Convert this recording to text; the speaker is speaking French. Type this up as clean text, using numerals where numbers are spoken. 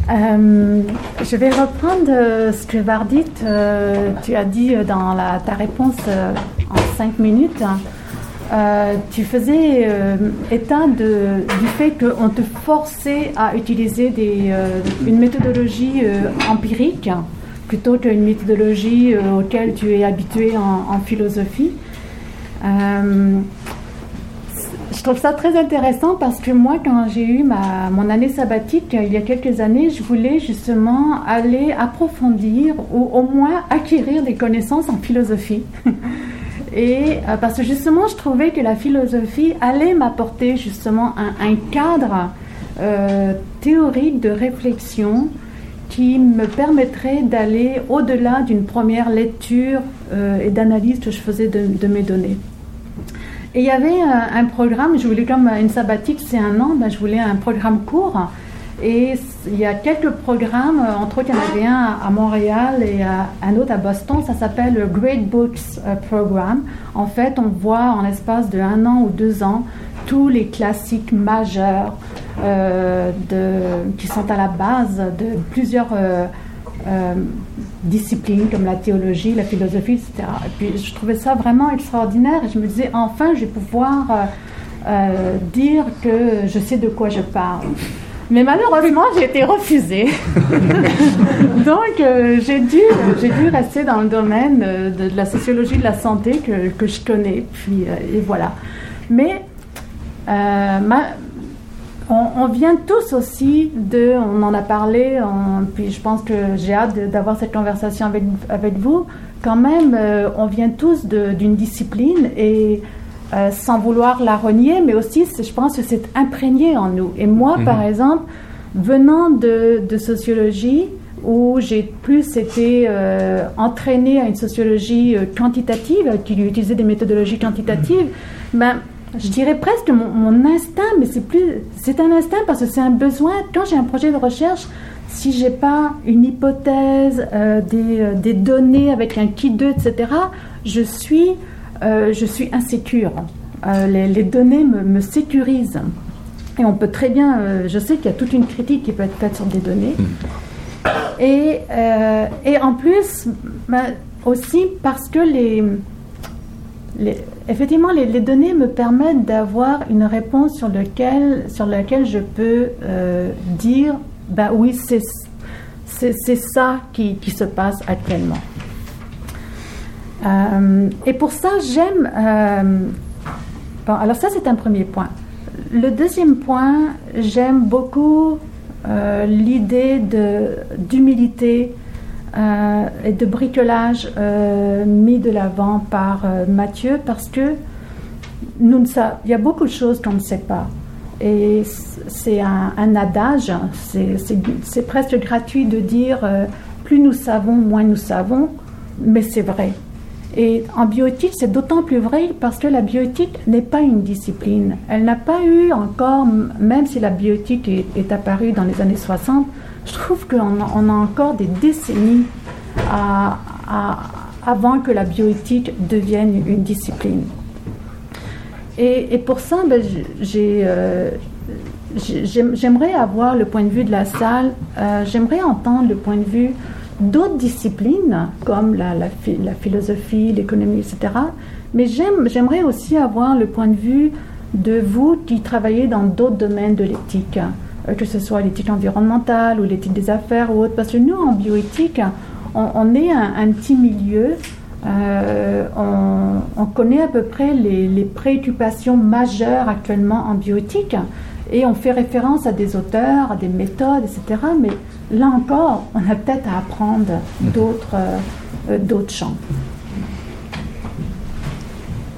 Je vais reprendre ce que Vardit, tu as dit dans ta réponse en 5 minutes. Tu faisais état du fait qu'on te forçait à utiliser une méthodologie empirique plutôt qu'une méthodologie auquel tu es habitué en philosophie. Je trouve ça très intéressant parce que moi, quand j'ai eu mon année sabbatique il y a quelques années, je voulais justement aller approfondir ou au moins acquérir des connaissances en philosophie. Et parce que justement, je trouvais que la philosophie allait m'apporter justement un cadre théorique de réflexion qui me permettrait d'aller au-delà d'une première lecture et d'analyse que je faisais de mes données. Et il y avait un programme, je voulais comme une sabbatique, c'est 1 an, je voulais un programme court. Et il y a quelques programmes, entre autres il y en avait un à Montréal et un autre à Boston, ça s'appelle le Great Books Program. En fait, on voit en l'espace de 1 an ou 2 ans tous les classiques majeurs qui sont à la base de plusieurs disciplines comme la théologie, la philosophie, etc. Et puis je trouvais ça vraiment extraordinaire et je me disais enfin je vais pouvoir dire que je sais de quoi je parle. Mais malheureusement, j'ai été refusée. Donc, j'ai dû rester dans le domaine de la sociologie de la santé que je connais. Puis, et voilà. Mais on vient tous aussi on en a parlé, puis je pense que j'ai hâte d'avoir cette conversation avec vous. Quand même, on vient tous d'une discipline et sans vouloir la renier, mais aussi, je pense que c'est imprégné en nous. Et moi, par exemple, venant de sociologie, où j'ai plus été entraînée à une sociologie quantitative, qui utilisait des méthodologies quantitatives, je dirais presque mon instinct, mais c'est un instinct parce que c'est un besoin. Quand j'ai un projet de recherche, si j'ai pas une hypothèse, des données avec un kit 2, etc., je suis insécure. Les données me sécurisent. Et on peut très bien... je sais qu'il y a toute une critique qui peut être faite sur des données. Et en plus, aussi parce que effectivement, les données me permettent d'avoir une réponse sur laquelle je peux dire, oui, c'est ça qui se passe actuellement. Et pour ça, j'aime... alors ça, c'est un premier point. Le deuxième point, j'aime beaucoup l'idée d'humilité et de bricolage mis de l'avant par Mathieu, parce que il y a beaucoup de choses qu'on ne sait pas. Et c'est un adage, c'est presque gratuit de dire plus nous savons, moins nous savons, mais c'est vrai. Et en bioéthique, c'est d'autant plus vrai parce que la bioéthique n'est pas une discipline. Elle n'a pas eu encore, même si la bioéthique est apparue dans les années 60, je trouve qu'on a encore des décennies avant que la bioéthique devienne une discipline. Et pour ça, j'aimerais avoir le point de vue de la salle, j'aimerais entendre le point de vue d'autres disciplines, comme la philosophie, l'économie, etc. Mais j'aimerais aussi avoir le point de vue de vous qui travaillez dans d'autres domaines de l'éthique, que ce soit l'éthique environnementale ou l'éthique des affaires ou autre. Parce que nous, en bioéthique, on est un petit milieu, on connaît à peu près les préoccupations majeures actuellement en bioéthique, et on fait référence à des auteurs, à des méthodes, etc. Mais là encore, on a peut-être à apprendre d'autres champs.